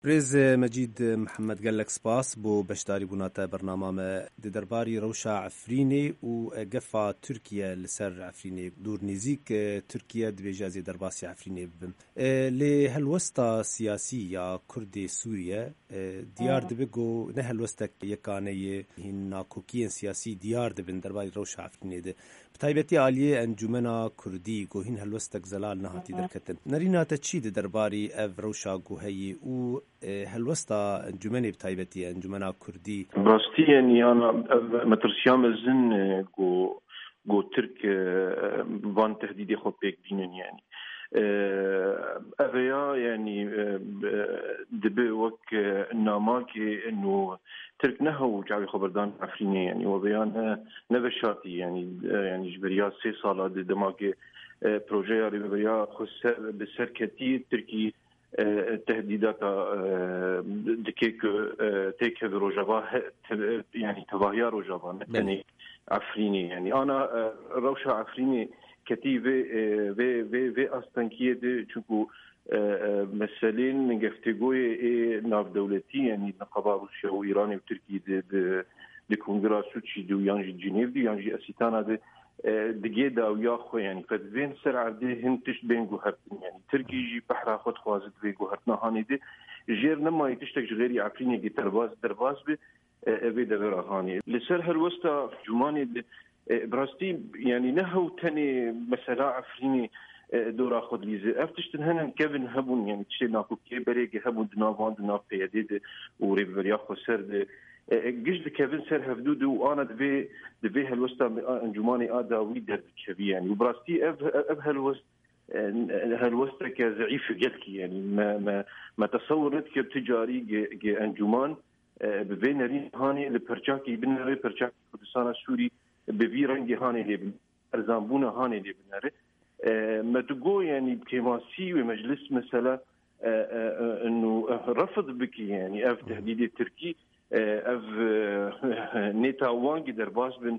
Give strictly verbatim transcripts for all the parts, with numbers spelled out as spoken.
بريز مجيد محمد قال لك سباس بو بشداري بوناتا برنامج دي درباري روشا عفريني وقفا تركيا لسر عفريني دور نزيك تركيا دبيجازي درباسي عفريني ببن لهالوسطة سياسية كردي سوريا ديار دبقو نهالوسطك يكاني هنا كوكيين سياسي ديار دبن درباري روشا عفريني دي بتايبتي عالية انجمنا كردي قو هين هالوسطك زلال نهاتي دركتن نرينا تتشيد درباري اف روشا قو هي و هالوسطة انجمني بتايبتي انجمنا كردي براستي يعني أنا مترسيام الزن قو قو ترك فان تهديدي خو بيك بينن يعني أبيا يعني دبي وك الناماكي إنه ترك نهو جاوي خبردان عفريني يعني وبيان نبشاتي يعني يعني جبريات سي صالة دماغي بروجيه ريبريا خس بسركتي تركي تهديدات دكيك تيك روجافا يعني تباهيا روجافا مثلا عفريني يعني أنا روشة عفريني كتيبة في في في أستنكية دي شوفوا مسألين نجفتجوي ناف دولتي يعني نقابة روسيا وإيران وتركيا دي دي دي كونغرس سوتشي دي ويانجي جنيف دي يانجي أسيتانا دي دقيقة وياخو يعني فدين سرعة دي هنتش بين جوهرتين يعني تركي جي بحر خد خوازد في جوهرتنا هاني دي جير نما يتشتك غيري عفريني جي ترباز ترباز بي أبي دبر هاني لسر هالوسطى جماني دي براستي يعني نهو تاني مسألة عفريني دورا خد ليزي افتشتن هنا كيفن هبون يعني تشي ناكو كيبريك هبون دنافان دناف بيديد وريبر ياخو سرد جيش كيفن سر هفدود وانا دبي دبي هالوسطى انجماني ادا ويدر كبي يعني وبراستي اف اف هالوسط هالوسطى كزعيف قلكي يعني ما ما ما تصورت كتجاري جي انجمان بين رين هاني لبرشاكي بنري برشاكي كردستان السوري ببي رنجي هاني لي ارزامبونا هاني لي بنري ما تقول يعني كماسي ومجلس مسألة انه رفض بك يعني اف تهديد التركي اف نيتا وانجي درباس بن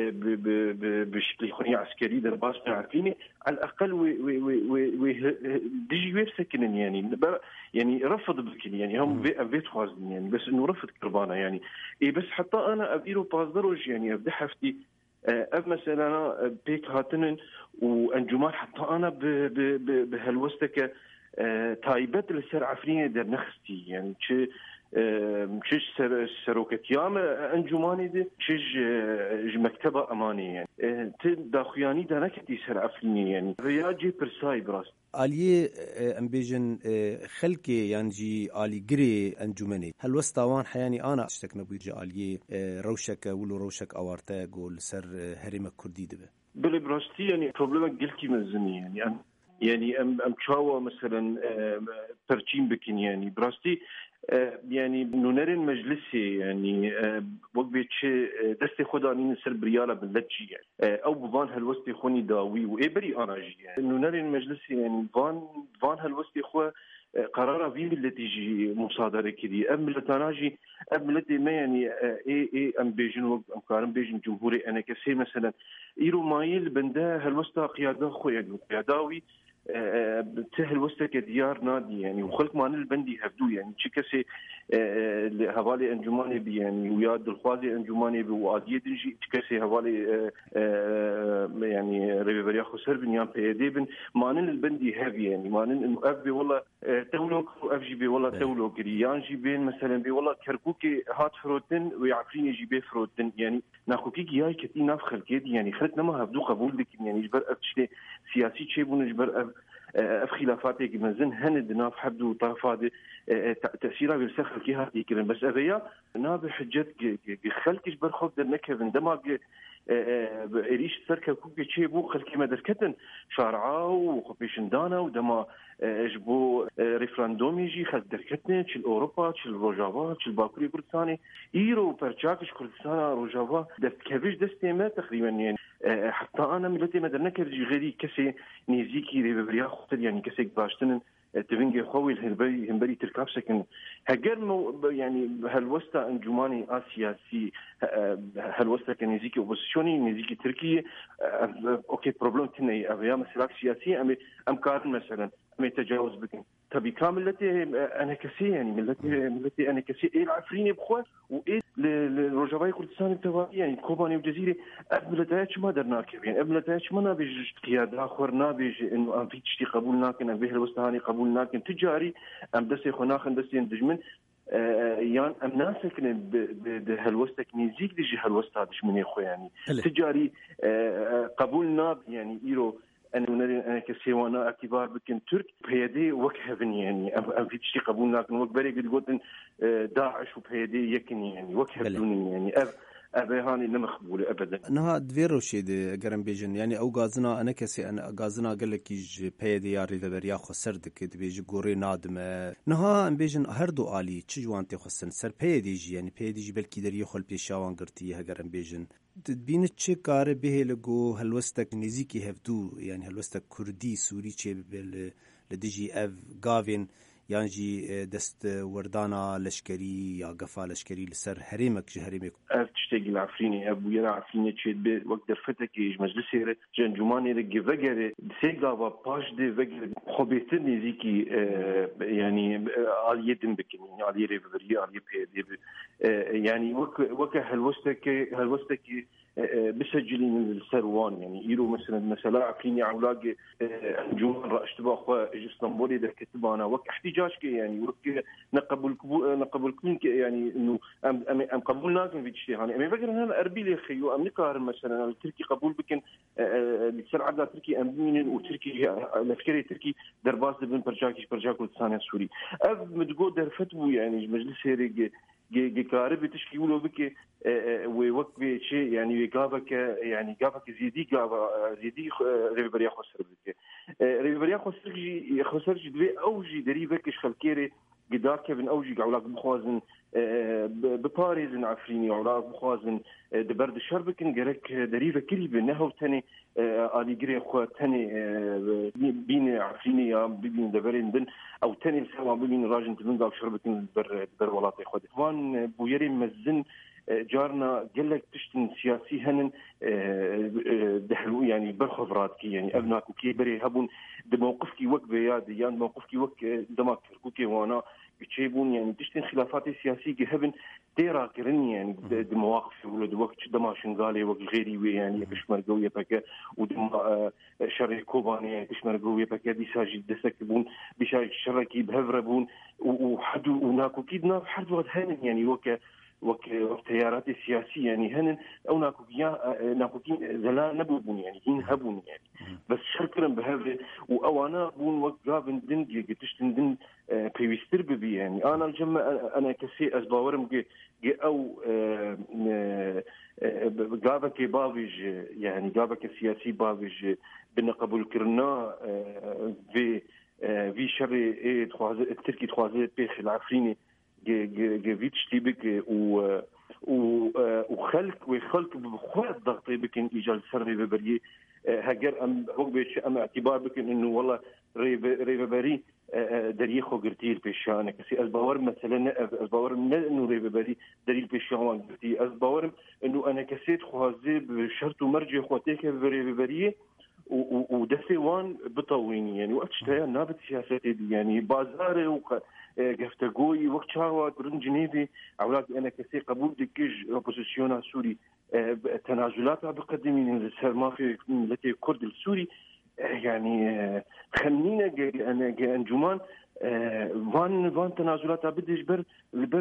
بشكل خني عسكري درباس بن عارفيني على الاقل و ديجي وير سكنن يعني يعني رفض بك يعني هم بيت خوازن يعني بس انه رفض قربانه يعني اي بس حتى انا ابيرو بازدروج يعني ابدا حفتي اف مثلا بيك هاتنن وانجمال حتى انا بهالوستك تايبت لسر عفريني در نخستي يعني شي مشيش سروكتيام انجماني دي مشيش مكتبة اماني يعني تداخياني دا نكتي سر عفريني يعني رياجي برساي براست آلية امبيجن خلقي يعني جي آلي قري انجمني هل وستاوان حياني انا اشتكنا بيجي آلية روشك ولو روشك اوارتا قول سر هرم كردي دبه بلي براستي يعني بروبلمك قلتي مزني يعني أم يعني ام ام تشاوا مثلا برشيم بكين يعني براستي يعني نونرين مجلسي يعني وقت بيتشي دستي خدانين سر بريالة بلتشي يعني او بفان هالوستي خوني داوي وإبري انا جي يعني نونرين مجلسي يعني فان فان هالوستي خو قرار في التي جي مصادرة كذي أم لتناجي أم التي ما يعني إيه إيه أم بيجن وقت أم كارم بيجن جمهوري أنا كسي مثلا إيرو مايل بنده هالوسطى قيادة خو يعني قياداوي تهل وسط كديار نادي يعني وخلق ما البندي هفدو يعني شكسي هوالي انجماني بي يعني وياد الخوازي انجماني بي واديه دنجي شكسي هوالي يعني ريبريا خسر بن يام بيدي بن ما البندي هافي يعني ما انه اف بي والله تولوك اف جي بي والله تولوك ريان جي بين مثلا بي والله كركوكي هات فروتن ويعفريني جي بي فروتن يعني ناخوكي جاي كتي ناف خلقيدي يعني خلتنا ما هفدو قبول دك يعني جبر افتشي سياسي شيء بون جبر اف خلافاتك مازن هند ناف حد وطرفات تاثيرها بالسخر كي هذه كلمه بس ابيا ناب حجت خلتش برخوف در نكف عندما إريش تركب كوكي شيء بو خلكي ما دركتن شارعة وخبيشندانا ودما جبو ريفراندوم يجي خل دركتن شل أوروبا شل روجافا شل باكوري كردستاني إيرو برشاكش كردستان روجافا دست كفيش دستيمة تقريبا يعني حتى أنا ملتي ما درنا كفيش غيري كسي نيزيكي ريبريا خطر يعني كسي باشتن تبنجي خوي الهنبري هنبري تركاب سكن هجر يعني هالوسطى انجماني اسياسي هالوسطى كنيزيكي اوبوزيشني نيزيكي تركي اوكي بروبلم تني ابيا مسلاك سياسي ام ام كار مثلا ام تجاوز بكن تبي كامل التي أنا كسي يعني ملتي ملتي أنا كسي إيه العفريني بخوة وإيه للرجباي كردستان التوابي يعني كوباني وجزيرة أبلتاش ما درناك يعني أبلتاش ما نبيج قيادة آخر نبيج إنه أم في تشتي قبولنا كن أم به الوستهاني قبولنا كن تجاري أم دسي خناخن دسي دجمن يعني أم ناسك بهالوستك نيزيك ديجي هالوستا دش من إخوة يعني تجاري قبولنا يعني إيرو أنا أنا كسيوانا اعتبار بكن ترك بهيدي وكهفن يعني أم في تشتي قبولنا كن وك بري قد قلت داعش وبهيدي يكن يعني وكهفني يعني أب أبي هاني نمخبولة أبدا. نها دفيرو شيء قرن بيجن يعني أو غازنا أنا كسي أنا غازنا قال لك يج بيدي ياري دبريا خسردك بيجي قوري نادم نها بيجن هردو آلي تجوان تخسن سر بيدي جي يعني بيدي جي بلكي در يخل بيشاوان قرتيها قرن بيجن تبين تشي كار به لقو هلوستك نزيكي هفدو يعني هلوستك كردي سوري تشي بال لديجي أف غافين يعني دست وردانا لشكري يا قفا لشكري لسر هريمك جهريمك تشتغل العفريني ابو يرا عفريني تشد وقت دفتك مجلس جنجماني رج فجر سيغا باش دي فجر خبيتني زيكي يعني على يدن بكني على يري بري على بي يعني وك وك هلوستك هلوستك بسجلين السروان يعني يرو مثلا مثلا عفريني عولاق جمهور اشتباخ اسطنبولي ده كتبانا وك احتجاج يعني وك نقبل نقبل يعني انه ام ام قبولنا كان في شيء يعني ام فكر انا اربي لي خيو ام نقار مثلا التركي قبول بكن بسر عدا تركي امين وتركي العسكري تركي درباس بن برجاكي برجاك والثاني السوري اف متقول درفتو يعني مجلس هيري جي كارب تشكيله بك ووقت شيء يعني جابك يعني جابك زيدي جاب زيدي ريبريا خسر بك ريبريا خسر جي خسر جي دوي اوجي دريبك خلكيري قدار كيفن اوجي علاق بخوازن بباريز عفريني علاق بخوازن دبرد الشربك نجرك دريبه كلي بنهو تاني آلي جري خو تاني بين عفريني يا بين دبرين دن او تاني سوا بين راجن تبن داو شربك دبر دبر ولاطي خد وان بويري مزن جارنا قال لك تشتن سياسي هنن دحلو يعني برخبرات كي يعني ابناك وكي بري هبون دموقفكي وك بيادي يعني موقفكي وك دماك كوكي وانا بتشيبون يعني تشتن خلافات سياسية هبن تيرا كرني يعني دمواقف ولد وقت دماشن قالي وقت غيري يعني بشمر قوية بك ودم شر كوباني يعني بشمر قوية بك دي ساجد دسكبون بشاج شركي بهفربون وحدو وناكو كيدنا حد وقت هنن يعني وك وك التيارات السياسية يعني هن أو ناكوكيا ناكوكين زلا نبون يعني هين هبون يعني بس شركرا بهذا وأوانا بون وقابن دن جتشتن دن بيستر ببي يعني أنا الجمع أنا كسي أسباورم جي جي أو قابك بابج يعني قابك سياسي بابج بنقبل كرنا في في شر إيه تخاز التركي تخازي بيخ العفريني جفيتش تيبك و وخلق وخلق بخوات ضغطي بكن إيجال سري ببري هجر أم بقبش أم اعتبار بكن إنه والله ريب ريب بري دريخو قرتيل بيشانك كسي أزباور مثلا أزباور من إنه ريب بري دريل بيشان قرتي أزباور إنه أنا كسيت خوازي بشرط ومرجع خواتيك بريب بري ودسي وان بطويني يعني وقت شتايا نابت سياساتي يعني بازاري وق قفتقوي وقت شاوات برن جنيفي أولاد أنا كسي قبول دكيج أوبوزيسيونا سوري تنازلات بقدمين السر ما في التي كرد السوري يعني خلينا أنا أنجمان وان وان تنازلات بديش بر بر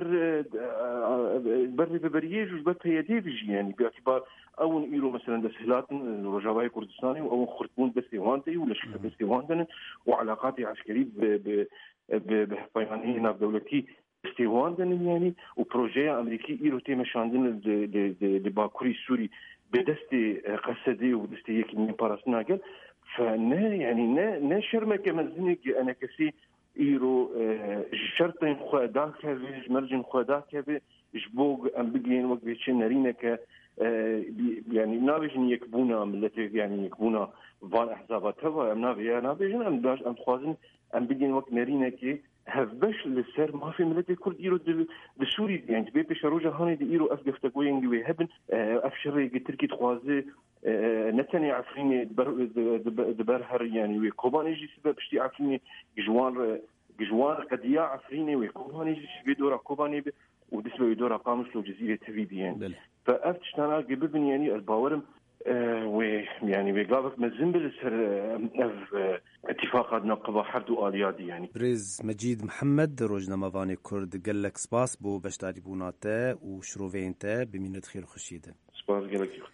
بر ببريج وبر هيدي بيجي يعني باعتبار او يرو مثلا دسهلات الرجاوي كردستاني او خرطون بسيوانتي ولا شكل بسيوانتن وعلاقات عسكريه ب بحيوانيه دولتي بسيوانتن يعني وبروجي امريكي يرو تي مشاندن د باكوري سوري بدستي قصدي ودستي يكني باراسناجل فنا يعني نا نا شرمك مزنك انا كسي إيرو شرطين خداك هذي مرجن خداك هذي جبوج أم بيجين وقت بيشين نرينك يعني نابجن يكبونا ملتي يعني يكبونا فان أحزابات هوا أم نابي أنا بيجن أم داش أم خوازن أم بيجين وقت نرينك هفبش للسر ما في ملتي كل إيرو دسوري يعني تبي بشروجة هاني دي إيرو أفجف تقوين جوي هبن أفشر تركي تخوازي نتني عفريني دبر دبر هر يعني وكوبان يجي سبب بشتي عفريني جوان جوار قضية عفريني ويكوباني بدورة كوباني ودسبة بدورة قاموس لو جزيرة تبيبي يعني فأفتشتنا قبل يعني الباورم ويعني بيقابك مزنبل سر اتفاقات نقبة حرد وآليادي يعني بريز مجيد محمد روجنا مفاني كرد قلك سباس بو بشتاري بوناته وشروفينته بمينة خير خشيدة سباس قلك